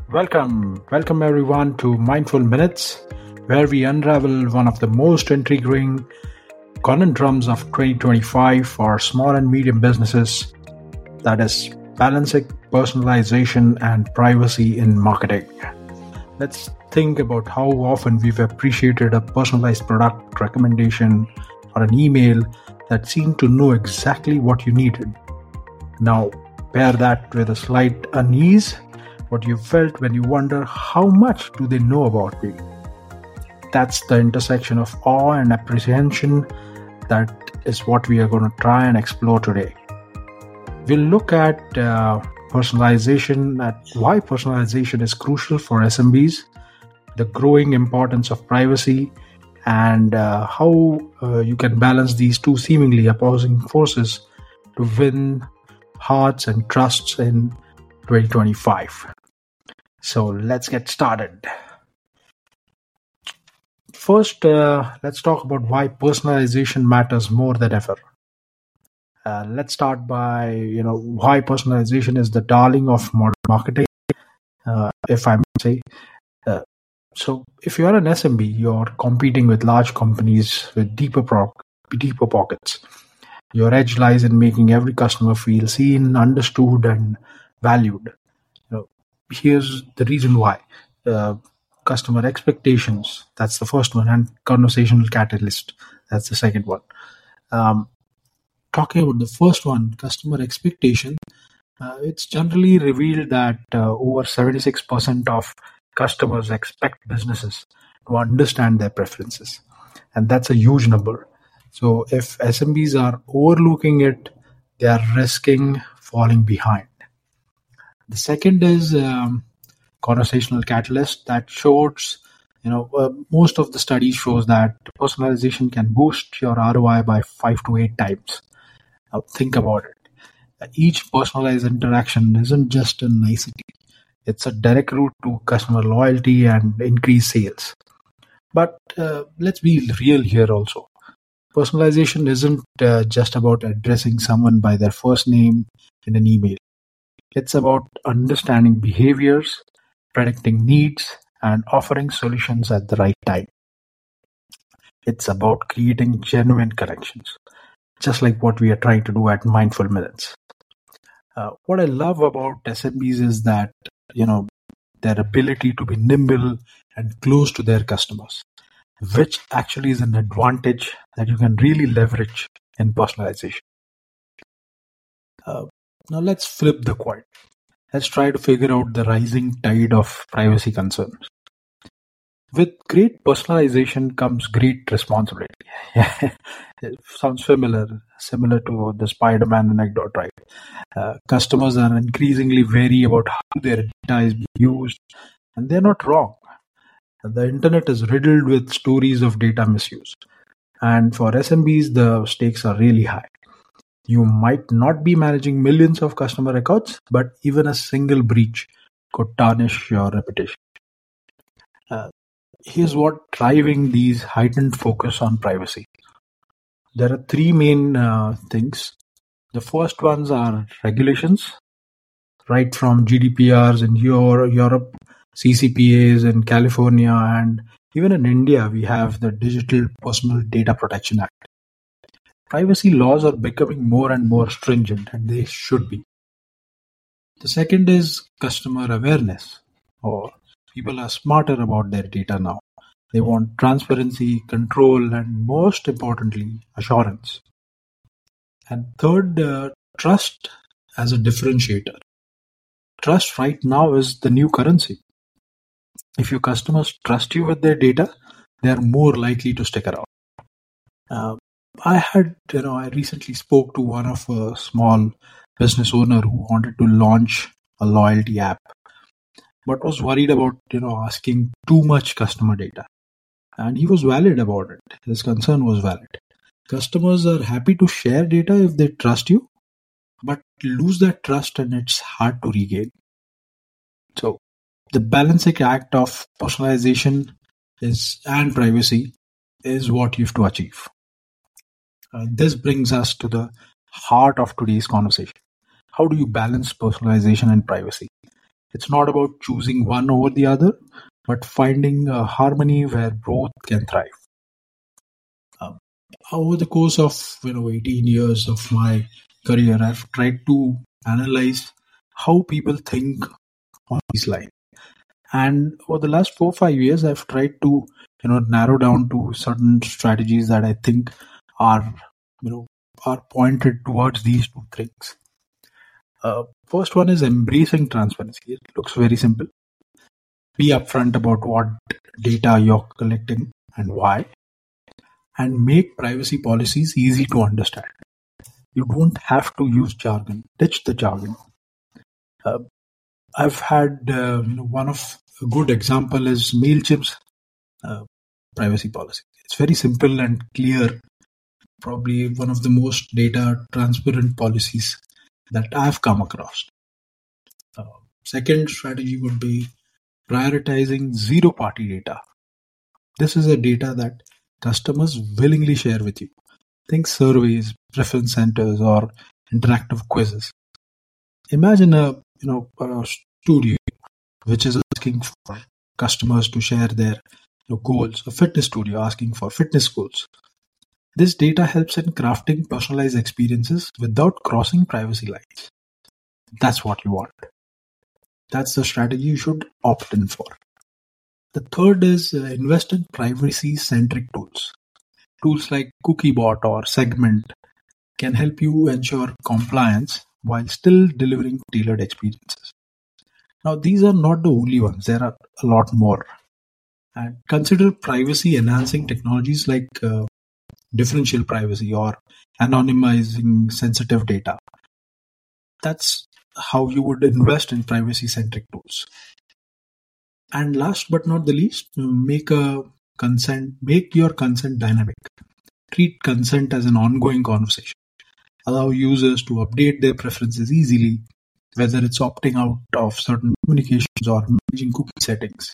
Welcome everyone to Mindful Minutes, where we unravel one of the most intriguing conundrums of 2025 for small and medium businesses, that is, balancing personalization and privacy in marketing. Let's think about how often we've appreciated a personalized product recommendation or an email that seemed to know exactly what you needed. Now, pair that with a slight unease, what you felt when you wonder how much do they know about me. That's the intersection of awe and apprehension. That is what we are going to try and explore today. We'll look at personalization, at why personalization is crucial for SMBs, the growing importance of privacy, and how you can balance these two seemingly opposing forces to win hearts and trusts in 2025. So let's get started. First, let's talk about why personalization matters more than ever. Let's start by why personalization is the darling of modern marketing, if I may say. So, if you are an SMB, you're competing with large companies with deeper pockets. Your edge lies in making every customer feel seen, understood, and valued. Here's the reason why. Customer expectations, that's the first one, and conversational catalyst, that's the second one. Talking about the first one, customer expectation, it's generally revealed that over 76% of customers expect businesses to understand their preferences. And that's a huge number. So if SMBs are overlooking it, they are risking falling behind. The second is conversational catalyst. That shows, most of the studies shows that personalization can boost your ROI by 5 to 8 times. Now think about it. Each personalized interaction isn't just a nicety. It's a direct route to customer loyalty and increased sales. But let's be real here also. Personalization isn't just about addressing someone by their first name in an email. It's about understanding behaviors, predicting needs, and offering solutions at the right time. It's about creating genuine connections, just like what we are trying to do at Mindful Minutes. What I love about SMBs is that, their ability to be nimble and close to their customers, which actually is an advantage that you can really leverage in personalization. Now let's flip the coin. Let's try to figure out the rising tide of privacy concerns. With great personalization comes great responsibility. It sounds similar to the Spider-Man anecdote, right? Customers are increasingly wary about how their data is being used, and they're not wrong. The internet is riddled with stories of data misuse. And for SMBs, the stakes are really high. You might not be managing millions of customer records, but even a single breach could tarnish your reputation. Here's what driving these heightened focus on privacy. There are three main things. The first ones are regulations, right from GDPRs in Europe, CCPAs in California, and even in India, we have the Digital Personal Data Protection Act. Privacy laws are becoming more and more stringent, and they should be. The second is customer awareness, or people are smarter about their data now. They want transparency, control, and most importantly, assurance. And third, trust as a differentiator. Trust right now is the new currency. If your customers trust you with their data, they are more likely to stick around. I recently spoke to one of a small business owner who wanted to launch a loyalty app, but was worried about, asking too much customer data. And he was valid about it. His concern was valid. Customers are happy to share data if they trust you, but lose that trust and it's hard to regain. So the balancing act of personalization and privacy is what you have to achieve. This brings us to the heart of today's conversation. How do you balance personalization and privacy? It's not about choosing one over the other, but finding a harmony where both can thrive. Over the course of 18 years of my career, I've tried to analyze how people think on these lines. And over the last 4 or 5 years, I've tried to narrow down to certain strategies that I think are are pointed towards these two things. First one is embracing transparency. It looks very simple. Be upfront about what data you're collecting and why, and make privacy policies easy to understand. You don't have to use jargon. Ditch the jargon. I've had one of a good example is MailChimp's privacy policy. It's very simple and clear. Probably one of the most data transparent policies that I've come across. Second strategy would be prioritizing zero-party data. This is a data that customers willingly share with you. Think surveys, preference centers, or interactive quizzes. Imagine a studio which is asking for customers to share their goals. A fitness studio asking for fitness goals. This data helps in crafting personalized experiences without crossing privacy lines. That's what you want. That's the strategy you should opt in for. The third is invest in privacy-centric tools. Tools like Cookiebot or Segment can help you ensure compliance while still delivering tailored experiences. Now, these are not the only ones. There are a lot more. And consider privacy-enhancing technologies like differential privacy or anonymizing sensitive data. That's how you would invest in privacy-centric tools. And last but not the least, make your consent dynamic. Treat consent as an ongoing conversation. Allow users to update their preferences easily, whether it's opting out of certain communications or managing cookie settings.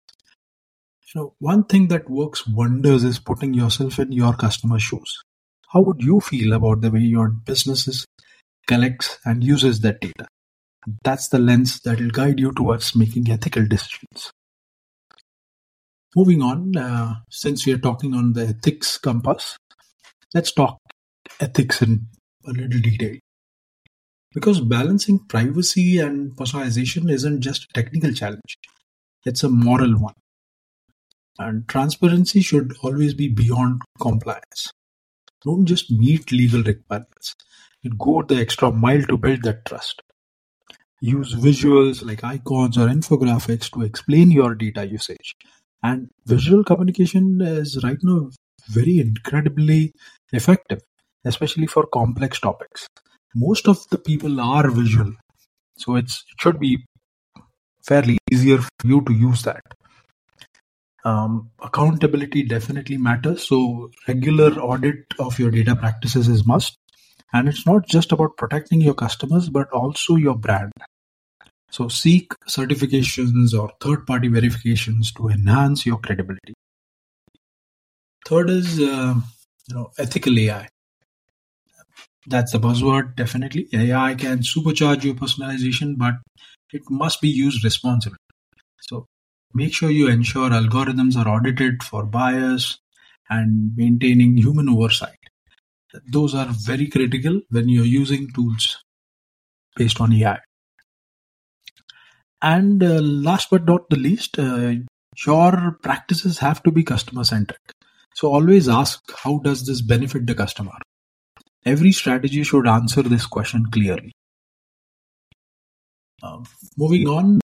One thing that works wonders is putting yourself in your customer's shoes. How would you feel about the way your business collects and uses that data? That's the lens that will guide you towards making ethical decisions. Moving on, since we are talking on the ethics compass, let's talk ethics in a little detail. Because balancing privacy and personalization isn't just a technical challenge, it's a moral one. And transparency should always be beyond compliance. Don't just meet legal requirements. Go the extra mile to build that trust. Use visuals like icons or infographics to explain your data usage. And visual communication is right now very incredibly effective, especially for complex topics. Most of the people are visual, so it should be fairly easier for you to use that. Accountability definitely matters, so regular audit of your data practices is must. And it's not just about protecting your customers, but also your brand. So seek certifications or third-party verifications to enhance your credibility. Third is, ethical AI. That's the buzzword, definitely. AI can supercharge your personalization, but it must be used responsibly. So make sure you ensure algorithms are audited for bias and maintaining human oversight. Those are very critical when you're using tools based on AI. And last but not the least, your practices have to be customer-centric. So always ask, how does this benefit the customer? Every strategy should answer this question clearly. Moving on,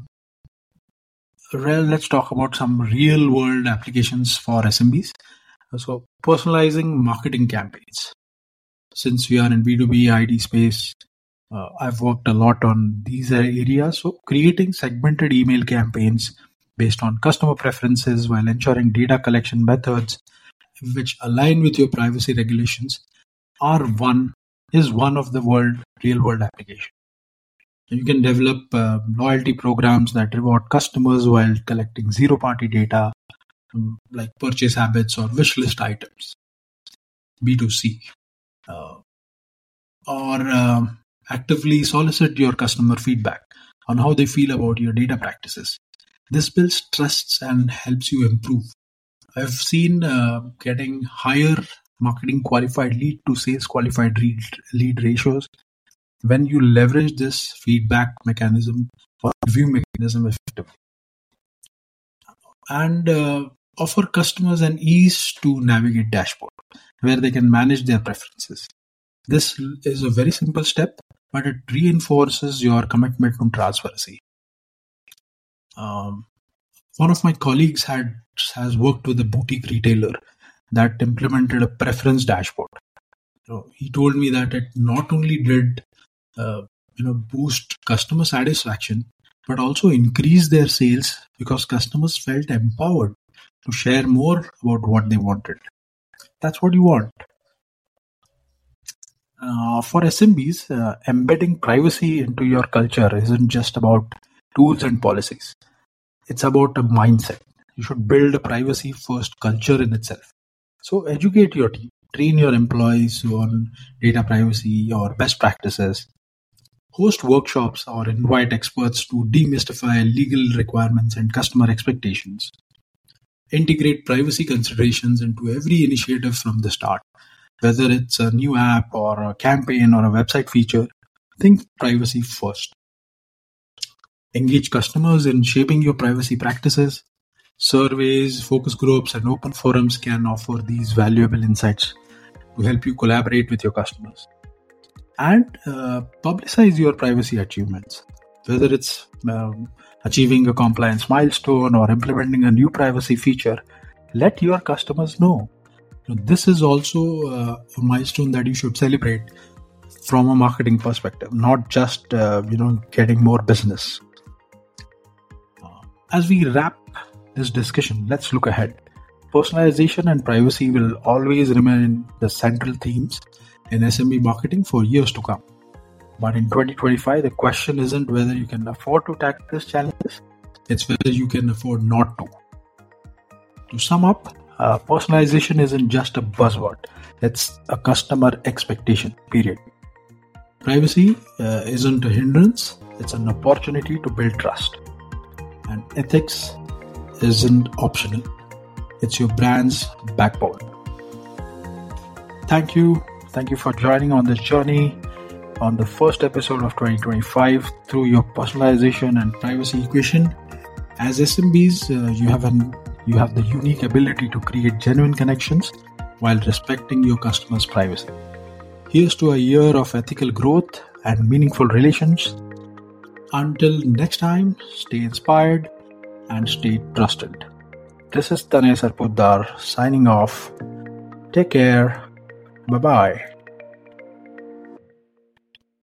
let's talk about some real-world applications for SMBs. So personalizing marketing campaigns. Since we are in B2B ID space, I've worked a lot on these areas. So creating segmented email campaigns based on customer preferences while ensuring data collection methods which align with your privacy regulations is one of the real world applications. You can develop loyalty programs that reward customers while collecting zero-party data, like purchase habits or wish list items, B2C. Or actively solicit your customer feedback. on how they feel about your data practices. This builds trusts and helps you improve. I've seen getting higher marketing qualified lead to sales qualified lead ratios when you leverage this feedback mechanism or review mechanism effectively. And offer customers an ease to navigate dashboard where they can manage their preferences. This is a very simple step, but it reinforces your commitment to transparency. One of my colleagues has worked with a boutique retailer that implemented a preference dashboard. So he told me that it not only did boost customer satisfaction, but also increase their sales because customers felt empowered to share more about what they wanted. That's what you want. For SMBs, embedding privacy into your culture isn't just about tools and policies. It's about a mindset. You should build a privacy first culture in itself. So educate your team, train your employees on data privacy or best practices, host workshops or invite experts to demystify legal requirements and customer expectations. Integrate privacy considerations into every initiative from the start. Whether it's a new app or a campaign or a website feature, think privacy first. Engage customers in shaping your privacy practices. Surveys, focus groups, and open forums can offer these valuable insights to help you collaborate with your customers. And publicize your privacy achievements. Whether it's achieving a compliance milestone or implementing a new privacy feature, let your customers know. This is also a milestone that you should celebrate from a marketing perspective, not just getting more business. As we wrap this discussion, let's look ahead. Personalization and privacy will always remain the central themes in SMB marketing for years to come. But in 2025, the question isn't whether you can afford to tackle these challenges, it's whether you can afford not to. To sum up, personalization isn't just a buzzword, it's a customer expectation, period. Privacy isn't a hindrance, it's an opportunity to build trust. And ethics isn't optional, it's your brand's backbone. Thank you for joining on this journey on the first episode of 2025 through your personalization and privacy equation. As SMBs, you have the unique ability to create genuine connections while respecting your customers' privacy. Here's to a year of ethical growth and meaningful relations. Until next time, stay inspired and stay trusted. This is Tanay Sarpoddar signing off. Take care. Bye-bye.